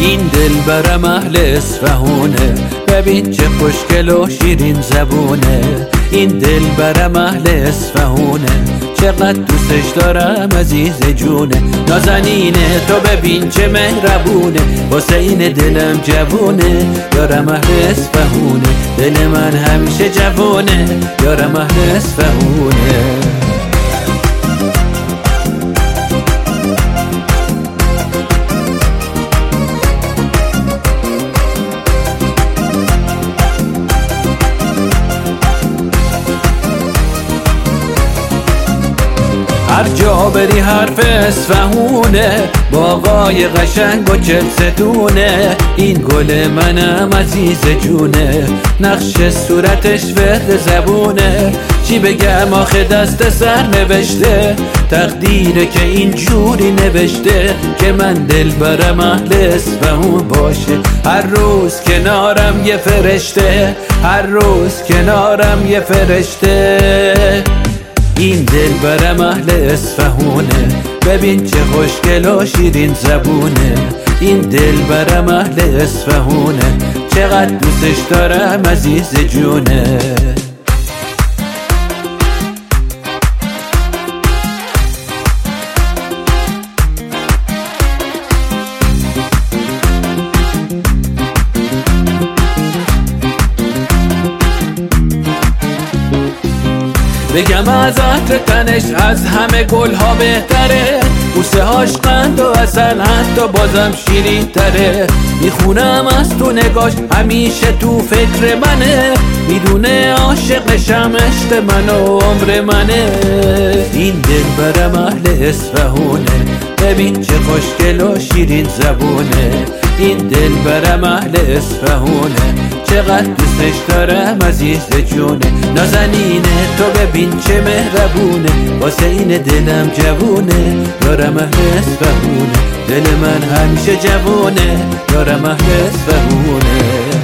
این دل برم اهل اصفهونه، ببین چه خوشگل و شیرین زبونه. این دل برم اهل اصفهونه، چقدر دوستش دارم عزیز جونه. نازنینه تو ببین چه مهربونه، واسه این دلم جوونه. یارم اهل اصفهونه، دل من همیشه جوونه. یارم اهل اصفهونه. هر جا بری حرف اصفهونه، باغای قشنگ و چلستونه. این گل منم عزیز جونه، نقش صورتش ورد زبونه. چی بگم آخه دست سر نوشته، تقدیره که این جوری نوشته که من دل برم اهل اصفهون باشه. هر روز کنارم یه فرشته، هر روز کنارم یه فرشته. این دل برم اهل اصفهونه، ببین چه خوشگل و شیرین زبونه. این دل برم اهل اصفهونه، چقدر دوستش دارم عزیز جونه. بگم از عطر تنش از همه گلها بهتره، بوسه هاش قند و اصل حتی بازم شیرین تره. میخونم از تو نگاش همیشه تو فکر منه، میدونه عاشقشم عشق من و عمر منه. این دل برم اهل اصفهونه، ببین چه خوشگل و شیرین زبونه. این دل برم اهل اصفهونه، چقدر دوستش دارم عزیز جونه. نازنینه تو ببین چه مهربونه، واسه این دلم جوونه. یارم اهل اصفهونه، دل من همیشه جوونه. یارم اهل اصفهونه.